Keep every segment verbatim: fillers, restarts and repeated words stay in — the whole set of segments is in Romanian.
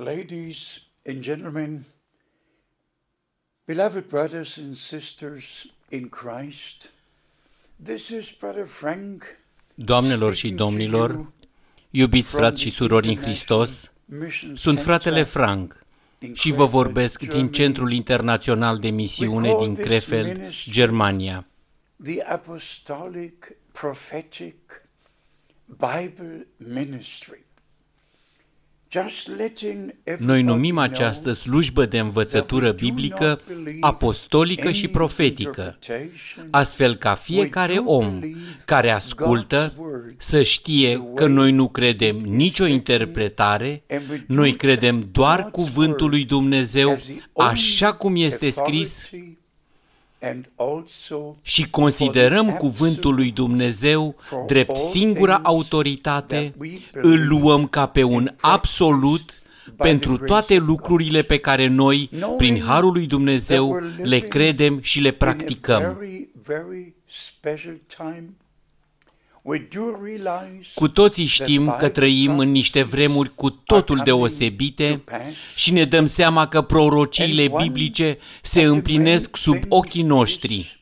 Ladies and gentlemen, beloved brothers and sisters in Christ, this is Brother Frank. Doamnelor și domnilor, iubiți frați și surori în Hristos, sunt fratele Frank și vă vorbesc din Centrul Internațional de Misiune din Krefeld, Germania. The Apostolic Prophetic Bible Ministry. Noi numim această slujbă de învățătură biblică apostolică și profetică, astfel ca fiecare om care ascultă să știe că noi nu credem nicio interpretare, noi credem doar cuvântul lui Dumnezeu așa cum este scris și considerăm cuvântul lui Dumnezeu drept singura autoritate, îl luăm ca pe un absolut pentru toate lucrurile pe care noi, prin harul lui Dumnezeu, le credem și le practicăm. Cu toții știm că trăim în niște vremuri cu totul deosebite și ne dăm seama că prorociile biblice se împlinesc sub ochii noștri.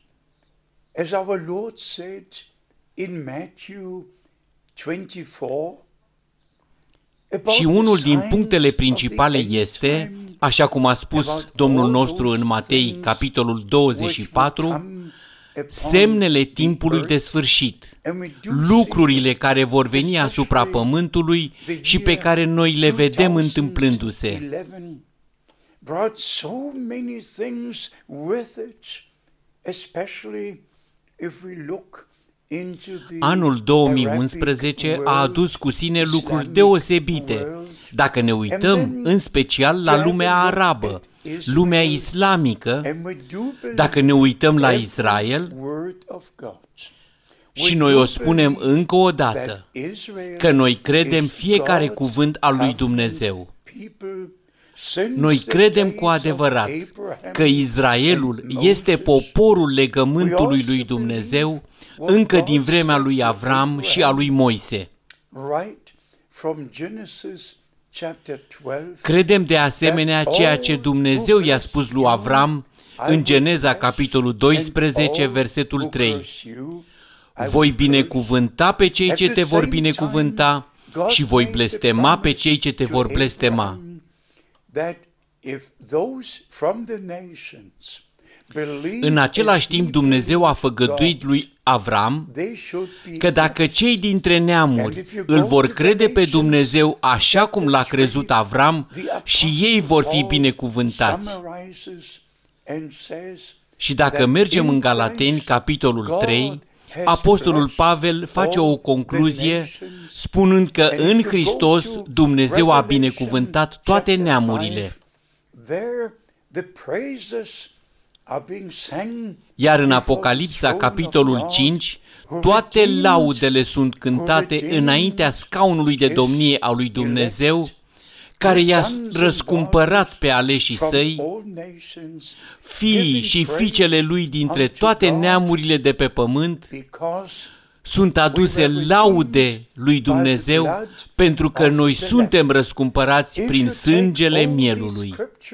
Și unul din punctele principale este, așa cum a spus Domnul nostru în Matei, capitolul douăzeci și patru, semnele timpului de sfârșit, lucrurile care vor veni asupra pământului și pe care noi le vedem întâmplându-se. Anul două mii unsprezece a adus cu sine lucruri deosebite, dacă ne uităm în special la lumea arabă, lumea islamică, dacă ne uităm la Israel, și noi o spunem încă o dată, că noi credem fiecare cuvânt al lui Dumnezeu. Noi credem cu adevărat că Israelul este poporul legământului lui Dumnezeu încă din vremea lui Avram și a lui Moise. Credem de asemenea ceea ce Dumnezeu i-a spus lui Avram în Geneza, capitolul doisprezece, versetul trei. Voi binecuvânta pe cei ce te vor binecuvânta și voi blestema pe cei ce te vor blestema. În același timp, Dumnezeu a făgăduit lui Avram că dacă cei dintre neamuri îl vor crede pe Dumnezeu așa cum l-a crezut Avram, și ei vor fi binecuvântați. Și dacă mergem în Galateni, capitolul trei, Apostolul Pavel face o concluzie spunând că în Hristos Dumnezeu a binecuvântat toate neamurile. Iar în Apocalipsa, capitolul cinci, toate laudele sunt cântate înaintea scaunului de domnie a lui Dumnezeu, care i-a răscumpărat pe aleșii săi, fiii și fiicele lui dintre toate neamurile de pe pământ, sunt aduse laude lui Dumnezeu pentru că noi suntem răscumpărați prin sângele mielului.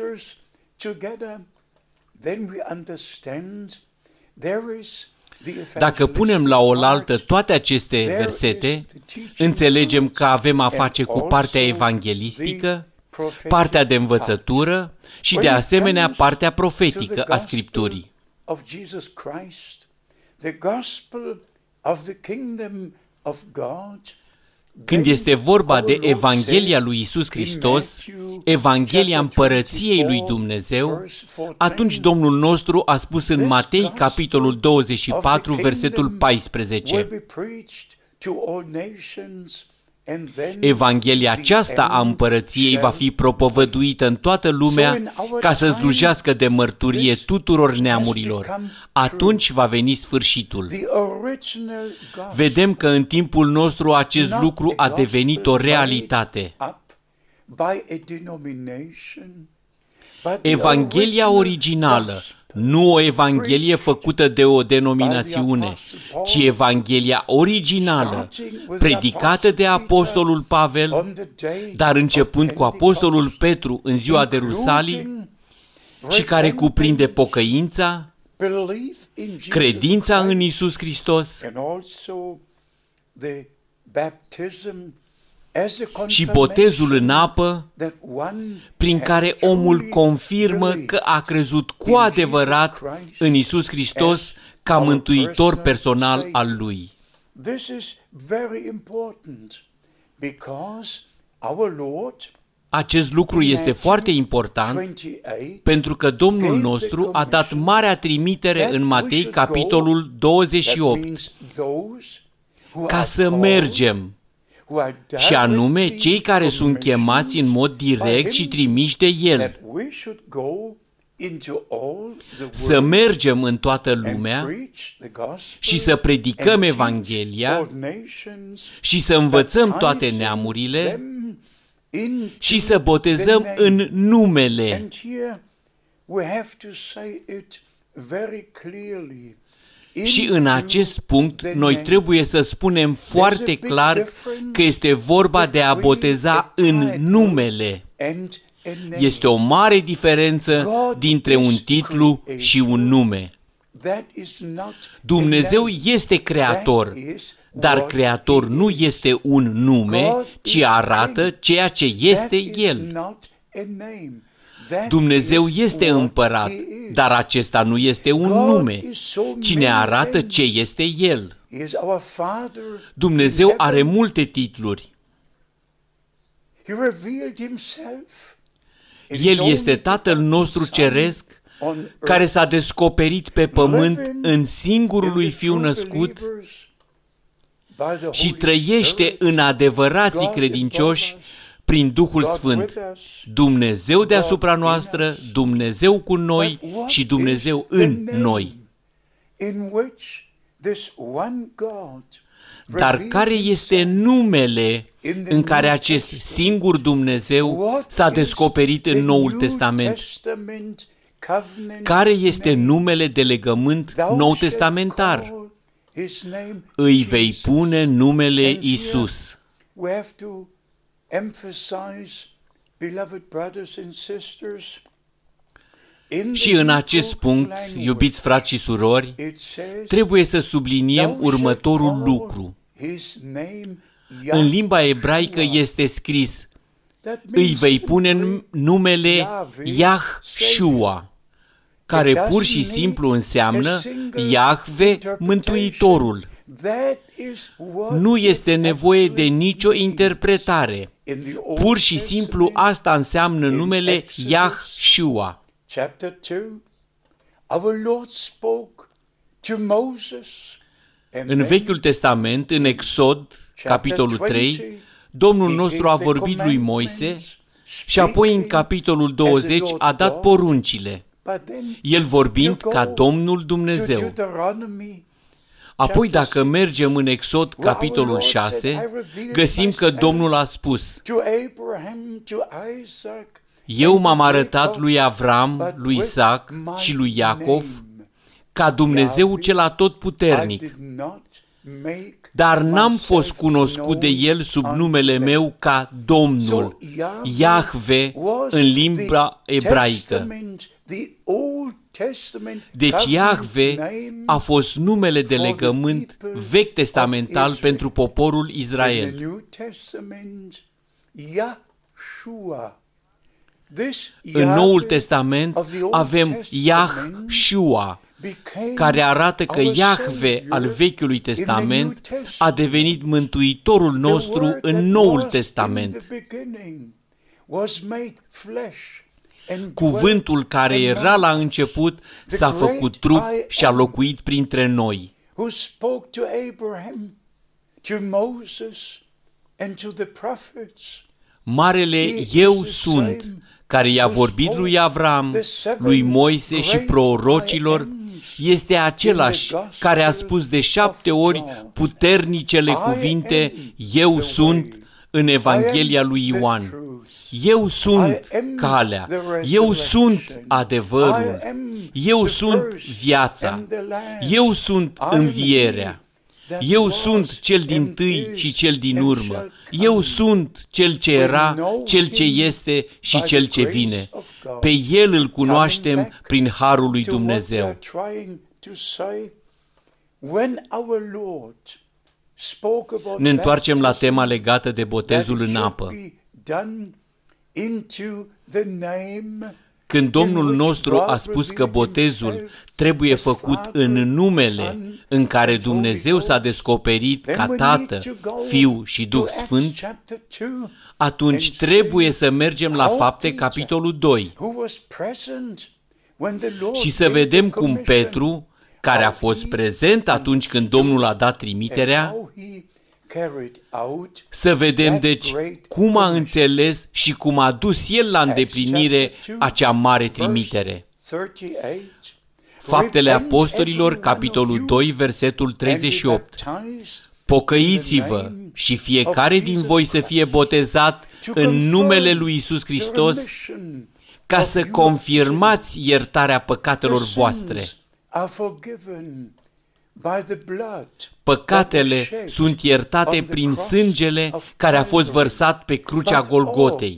Dacă punem la oaltă toate aceste versete, înțelegem că avem a face cu partea evanghelistică, partea de învățătură și de asemenea partea profetică a Scripturii. Când este vorba de Evanghelia lui Iisus Hristos, Evanghelia împărăției lui Dumnezeu, atunci Domnul nostru a spus în Matei, capitolul douăzeci și patru, versetul paisprezece, Evanghelia aceasta a împărăției va fi propovăduită în toată lumea ca să slujească de mărturie tuturor neamurilor. Atunci va veni sfârșitul. Vedem că în timpul nostru acest lucru a devenit o realitate. Evanghelia originală, Nu o evanghelie făcută de o denominațiune, ci Evanghelia originală, predicată de apostolul Pavel, dar începând cu apostolul Petru în ziua de Rusalii, și care cuprinde pocăința, credința în Iisus Hristos și botezul în apă, prin care omul confirmă că a crezut cu adevărat în Iisus Hristos ca mântuitor personal al lui. Acest lucru este foarte important pentru că Domnul nostru a dat marea trimitere în Matei, capitolul douăzeci și opt, ca să mergem, și anume cei care sunt chemați în mod direct și trimiși de El, să mergem în toată lumea și să predicăm Evanghelia și să învățăm toate neamurile și să botezăm în numele. Și în acest punct noi trebuie să spunem foarte clar că este vorba de a boteza în numele. Este o mare diferență dintre un titlu și un nume. Dumnezeu este creator, dar creator nu este un nume, ci arată ceea ce este El. Dumnezeu este împărat, dar acesta nu este un nume, ci ne arată ce este El. Dumnezeu are multe titluri. El este Tatăl nostru ceresc, care s-a descoperit pe pământ în singurul lui Fiu născut și trăiește în adevărații credincioși prin Duhul Sfânt. Dumnezeu deasupra noastră, Dumnezeu cu noi și Dumnezeu în noi. Dar care este numele în care acest singur Dumnezeu s-a descoperit în Noul Testament? Care este numele de legământ nou-testamentar? Îi vei pune numele Iisus. Și în acest punct, iubiți frați și surori, trebuie să subliniem următorul lucru. În limba ebraică este scris: îi vei pune numele Yahshua, care pur și simplu înseamnă Iahve, Mântuitorul. Nu este nevoie de nicio interpretare. Pur și simplu asta înseamnă numele Yahshua. În Vechiul Testament, în Exod, capitolul trei, Domnul nostru a vorbit lui Moise și apoi în capitolul douăzeci a dat poruncile, el vorbind ca Domnul Dumnezeu. Apoi, dacă mergem în Exod, capitolul șase, găsim că Domnul a spus: eu m-am arătat lui Avram, lui Isaac și lui Iacov ca Dumnezeu cel atotputernic, dar n-am fost cunoscut de el sub numele meu ca Domnul, Iahve în limba ebraică. Deci Iahve a fost numele de legământ vechi testamental pentru poporul Israel. În Noul Testament avem Yahshua, care arată că Iahve al Vechiului Testament a devenit Mântuitorul nostru în Noul Testament. Cuvântul care era la început s-a făcut trup și a locuit printre noi. Marele Eu Sunt, care i-a vorbit lui Avram, lui Moise și prorocilor, este același care a spus de șapte ori puternicele cuvinte: Eu sunt, în Evanghelia lui Ioan. Eu sunt calea, eu sunt adevărul, eu sunt viața, eu sunt învierea, eu sunt cel dintâi și cel din urmă, eu sunt cel ce era, cel ce este și cel ce vine. Pe El îl cunoaștem prin harul lui Dumnezeu. Ne întoarcem la tema legată de botezul în apă. Când Domnul nostru a spus că botezul trebuie făcut în numele în care Dumnezeu s-a descoperit ca Tată, Fiu și Duh Sfânt, atunci trebuie să mergem la Fapte, capitolul doi, și să vedem cum Petru, care a fost prezent atunci când Domnul a dat trimiterea, să vedem deci cum a înțeles și cum a dus el la îndeplinire acea mare trimitere. Faptele Apostolilor, capitolul doi, versetul treizeci și opt. Pocăiți-vă și fiecare din voi să fie botezat în numele lui Iisus Hristos, ca să confirmați iertarea păcatelor voastre. Păcatele sunt iertate prin sângele care a fost vărsat pe crucea Golgotei.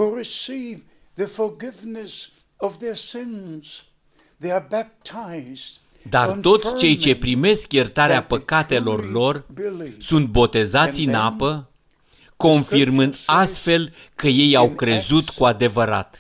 Dar toți cei ce primesc iertarea păcatelor lor sunt botezați în apă, confirmând astfel că ei au crezut cu adevărat.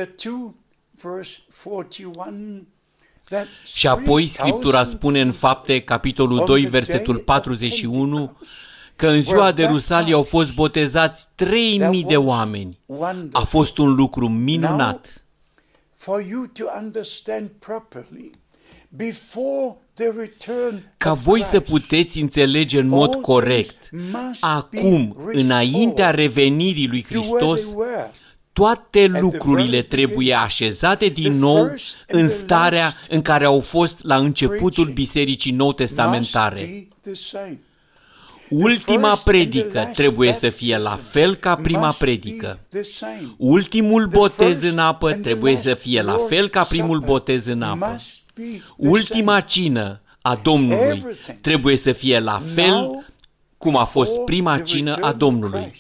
Și apoi Scriptura spune în Fapte, capitolul doi, versetul patruzeci și unu, că în ziua de Rusalii au fost botezați trei mii de oameni. A fost un lucru minunat. Ca voi să puteți înțelege în mod corect, acum, înaintea revenirii lui Hristos, toate lucrurile trebuie așezate din nou în starea în care au fost la începutul Bisericii Nou Testamentare. Ultima predică trebuie să fie la fel ca prima predică. Ultimul botez în apă trebuie să fie la fel ca primul botez în apă. Ultima cină a Domnului trebuie să fie la fel cum a fost prima cină a Domnului.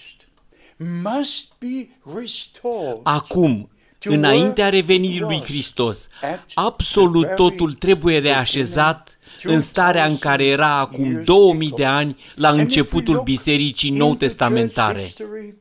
Acum, înaintea revenirii lui Hristos, absolut totul trebuie reașezat în starea în care era acum două mii de ani la începutul Bisericii Nou Testamentare.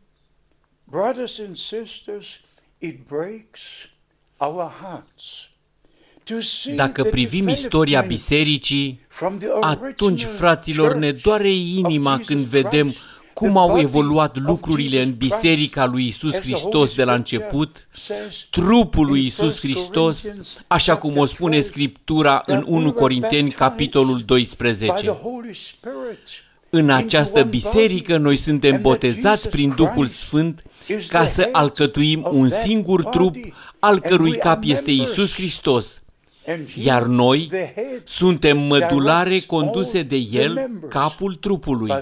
Dacă privim istoria Bisericii, atunci, fraților, ne doare inima când vedem cum au evoluat lucrurile în Biserica lui Iisus Hristos de la început, trupul lui Iisus Hristos, așa cum o spune Scriptura în unu Corinteni, capitolul doisprezece. În această biserică noi suntem botezați prin Duhul Sfânt ca să alcătuim un singur trup, al cărui cap este Iisus Hristos, iar noi suntem mădulare conduse de El, capul trupului.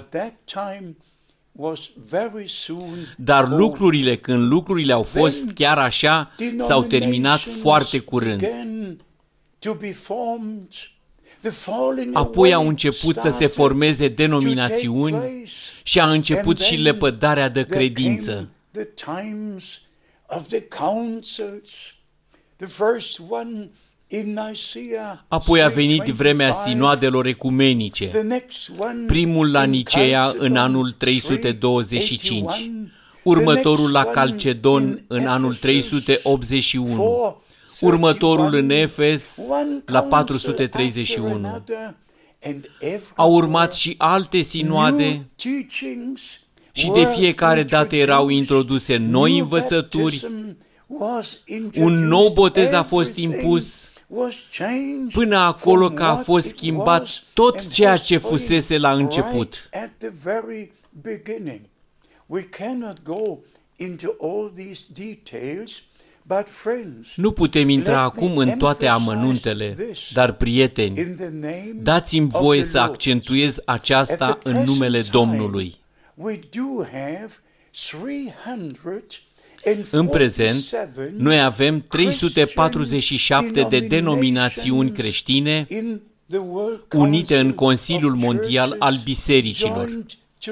Dar lucrurile, când lucrurile au fost chiar așa, s-au terminat foarte curând. Apoi au început să se formeze denominațiuni și a început și lepădarea de credință. Apoi a venit vremea sinoadelor ecumenice, primul la Niceea în anul trei sute douăzeci și cinci, următorul la Calcedon în anul trei sute optzeci și unu, următorul în Efes la patru sute treizeci și unu. Au urmat și alte sinoade și de fiecare dată erau introduse noi învățături, un nou botez a fost impus, până acolo că a fost schimbat tot ceea ce fusese la început. Nu putem intra acum în toate amănuntele, dar, prieteni, dați-mi voie să accentuez aceasta în numele Domnului. În prezent, noi avem trei sute patruzeci și șapte de denominațiuni creștine unite în Consiliul Mondial al Bisericilor.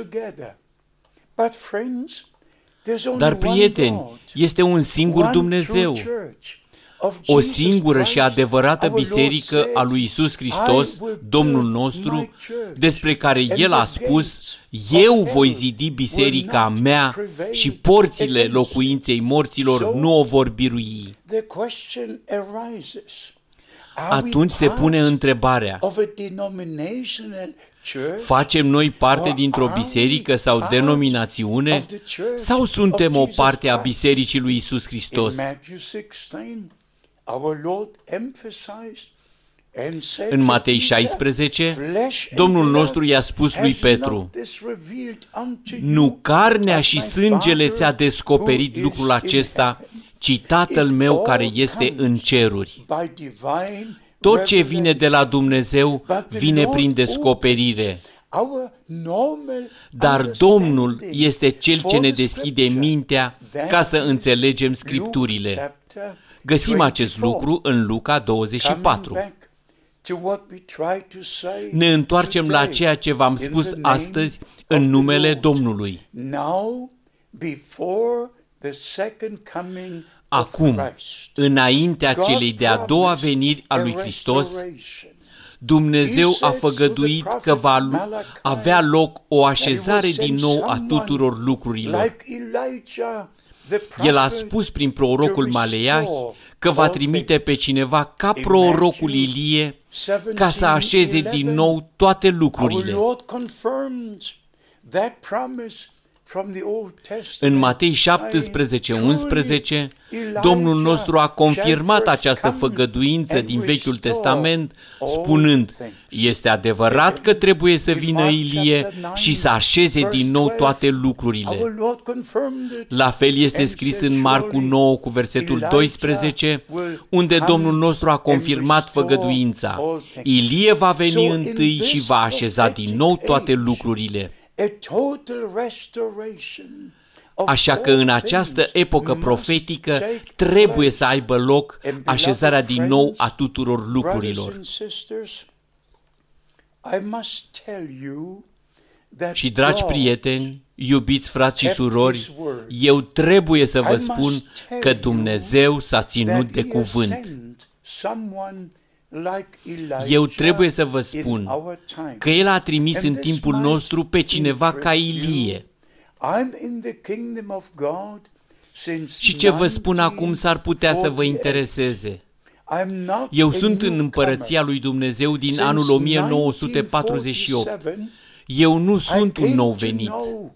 Dar, prieteni, este un singur Dumnezeu, o singură și adevărată biserică a lui Iisus Hristos, Domnul nostru, despre care El a spus: eu voi zidi biserica mea și porțile locuinței morților nu o vor birui. Atunci se pune întrebarea: facem noi parte dintr-o biserică sau denominațiune sau suntem o parte a Bisericii lui Iisus Hristos? În Matei șaisprezece, Domnul nostru i-a spus lui Petru: nu carnea și sângele ți-a descoperit lucrul acesta, ci Tatăl meu care este în ceruri. Tot ce vine de la Dumnezeu vine prin descoperire. Dar Domnul este Cel ce ne deschide mintea ca să înțelegem Scripturile. Găsim acest lucru în Luca douăzeci și patru. Ne întoarcem la ceea ce v-am spus astăzi în numele Domnului. Acum, înaintea celei de-a doua veniri a lui Hristos, Dumnezeu a făgăduit că va avea loc o așezare din nou a tuturor lucrurilor. El a spus prin prorocul Maleahi că va trimite pe cineva ca prorocul Ilie ca să așeze din nou toate lucrurile. În Matei șaptesprezece unsprezece, Domnul nostru a confirmat această făgăduință din Vechiul Testament, spunând: este adevărat că trebuie să vină Ilie și să așeze din nou toate lucrurile. La fel este scris în Marcu nouă cu versetul doisprezece, unde Domnul nostru a confirmat făgăduința: Ilie va veni întâi și va așeza din nou toate lucrurile. Așa că în această epocă profetică trebuie să aibă loc așezarea din nou a tuturor lucrurilor. Și, dragi prieteni, iubiți frați și surori, eu trebuie să vă spun că Dumnezeu s-a ținut de cuvânt. Eu trebuie să vă spun că El a trimis în timpul nostru pe cineva ca Ilie. Și ce vă spun acum s-ar putea să vă intereseze. Eu sunt în împărăția lui Dumnezeu din anul o mie nouă sute patruzeci și opt. Eu nu sunt un nou venit.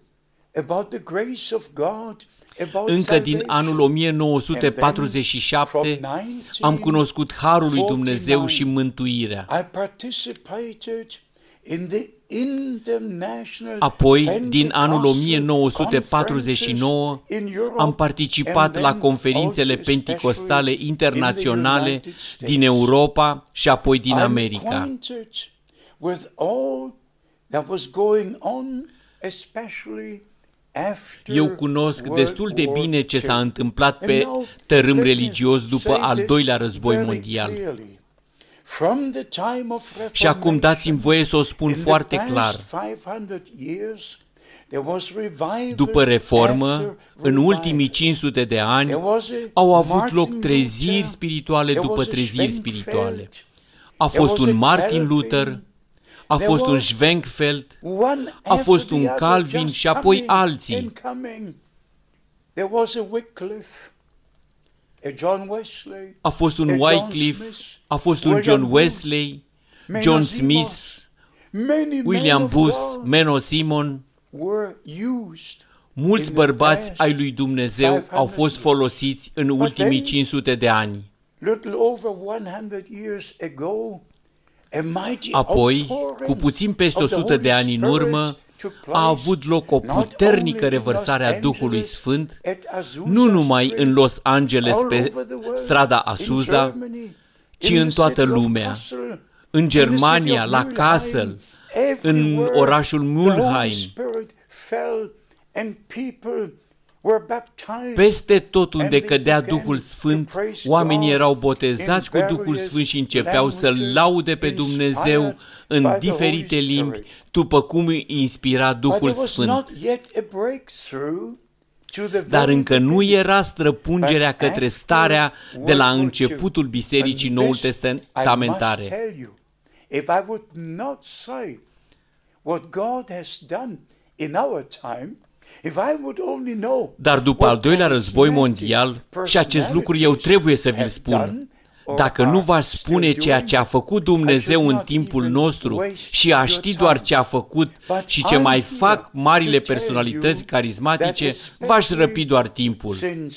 Încă din anul o mie nouă sute patruzeci și șapte am cunoscut harul lui Dumnezeu și mântuirea. Apoi, din anul o mie nouă sute patruzeci și nouă, am participat la conferințele penticostale internaționale din Europa și apoi din America. Eu cunosc destul de bine ce s-a întâmplat pe tărâm religios după al doilea război mondial. Și acum dați-mi voie să o spun foarte clar. După reformă, în ultimii cinci sute de ani, au avut loc treziri spirituale după treziri spirituale. A fost un Martin Luther, a fost un Schwenkfeld, a fost un Calvin și apoi alții. A fost un Wycliffe, a fost un John Wesley, John Smith, William Booth, Menno Simon. Mulți bărbați ai lui Dumnezeu au fost folosiți în ultimii cinci sute de ani. Apoi, cu puțin peste o sută de ani în urmă, a avut loc o puternică revărsare a Duhului Sfânt, nu numai în Los Angeles pe strada Azusa, ci în toată lumea, în Germania, la Kassel, în orașul Mulheim. Peste tot unde cădea Duhul Sfânt, oamenii erau botezați cu Duhul Sfânt și începeau să-L laude pe Dumnezeu în diferite limbi, după cum îi inspira Duhul Sfânt. Dar încă nu era străpungerea către starea de la începutul Bisericii Noul Testamentare. Dar după al doilea război mondial, și acest lucru eu trebuie să vi-l spun, dacă nu v-aș spune ceea ce a făcut Dumnezeu în timpul nostru și a ști doar ce a făcut și ce mai fac marile personalități carismatice, v-aș răpi doar timpul.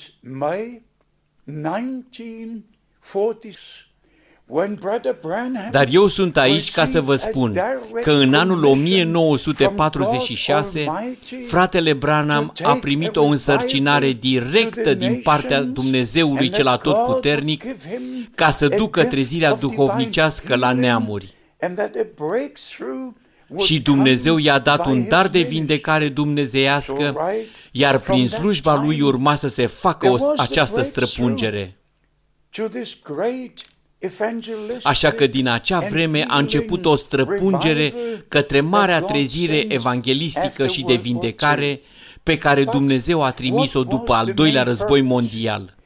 Dar eu sunt aici ca să vă spun că în anul o mie nouă sute patruzeci și șase, fratele Branham a primit o însărcinare directă din partea Dumnezeului cel atotputernic ca să ducă trezirea duhovnicească la neamuri. Și Dumnezeu i-a dat un dar de vindecare dumnezeiască, iar prin slujba lui urma să se facă o, această străpungere. Așa că din acea vreme a început o străpungere către marea trezire evanghelistică și de vindecare pe care Dumnezeu a trimis-o după al doilea război mondial.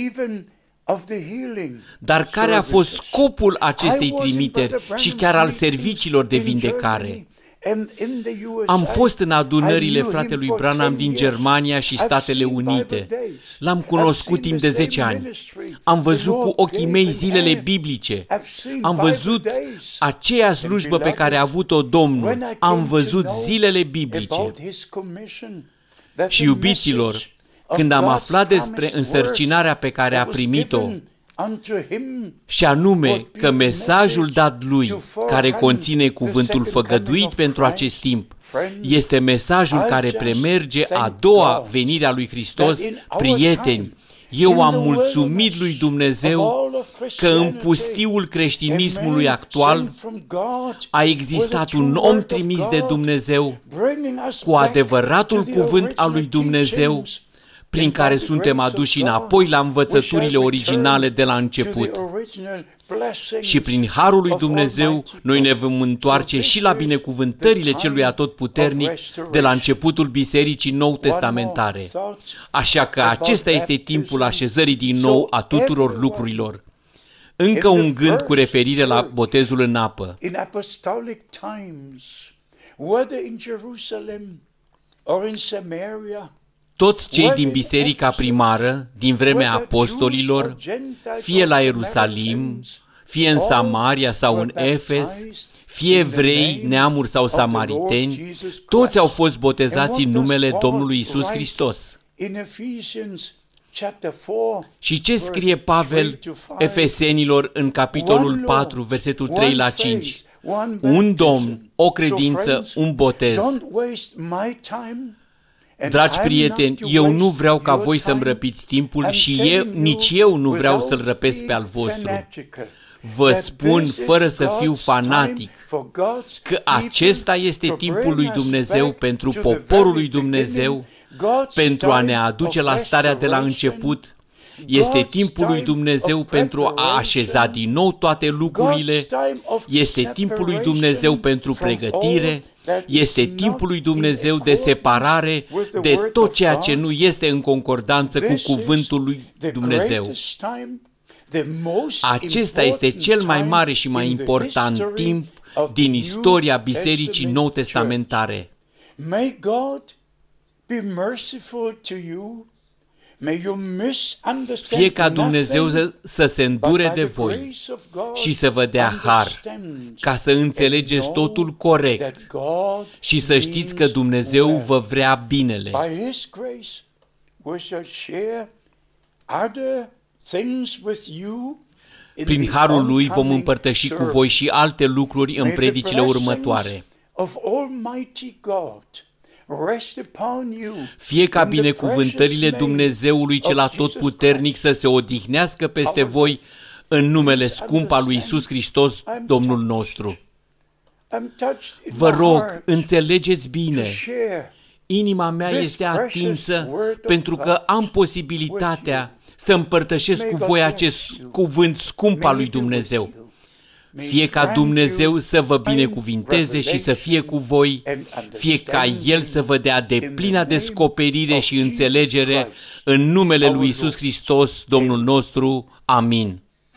Dar care a fost scopul acestei trimiteri și chiar al serviciilor de vindecare? Am fost în adunările fratelui Branham din Germania și Statele Unite. L-am cunoscut timp de zece ani. Am văzut cu ochii mei zilele biblice. Am văzut aceea slujbă pe care a avut-o Domnul. Am văzut zilele biblice. Și iubiților, când am aflat despre însărcinarea pe care a primit-o, și anume că mesajul dat lui, care conține cuvântul făgăduit pentru acest timp, este mesajul care premerge a doua venire a lui Hristos, prieteni, eu am mulțumit lui Dumnezeu că în pustiul creștinismului actual a existat un om trimis de Dumnezeu cu adevăratul cuvânt al lui Dumnezeu, prin care suntem aduși înapoi la învățăturile originale de la început. Și prin harul lui Dumnezeu, noi ne vom întoarce și la binecuvântările celui atotputernic de la începutul Bisericii Nou Testamentare. Așa că acesta este timpul așezării din nou a tuturor lucrurilor. Încă un gând cu referire la botezul în apă. Toți cei din biserica primară, din vremea apostolilor, fie la Ierusalim, fie în Samaria sau în Efes, fie evrei, neamuri sau samariteni, toți au fost botezați în numele Domnului Iisus Hristos. Și ce scrie Pavel Efesenilor în capitolul patru, versetul trei la cinci? Un Domn, o credință, un botez. Dragi prieteni, eu nu vreau ca voi să-mi răpiți timpul și eu, nici eu nu vreau să-l răpesc pe al vostru. Vă spun, fără să fiu fanatic, că acesta este timpul lui Dumnezeu pentru poporul lui Dumnezeu, pentru a ne aduce la starea de la început. Este timpul lui Dumnezeu pentru a așeza din nou toate lucrurile. Este timpul lui Dumnezeu pentru pregătire. Este timpul lui Dumnezeu de separare de tot ceea ce nu este în concordanță cu cuvântul lui Dumnezeu. Acesta este cel mai mare și mai important timp din istoria Bisericii Nou Testamentare. Fie ca Dumnezeu să se îndure de voi și să vă dea har, ca să înțelegeți totul corect și să știți că Dumnezeu vă vrea binele. Prin harul Lui vom împărtăși cu voi și alte lucruri în predicile următoare. Fie ca binecuvântările Dumnezeului cel atotputernic să se odihnească peste voi în numele scump al lui Iisus Hristos, Domnul nostru. Vă rog, înțelegeți bine, Inima mea este atinsă pentru că am posibilitatea să împărtășesc cu voi acest cuvânt scump al lui Dumnezeu. Fie ca Dumnezeu să vă binecuvinteze și să fie cu voi, fie ca El să vă dea deplina descoperire și înțelegere în numele lui Iisus Hristos, Domnul nostru. Amin.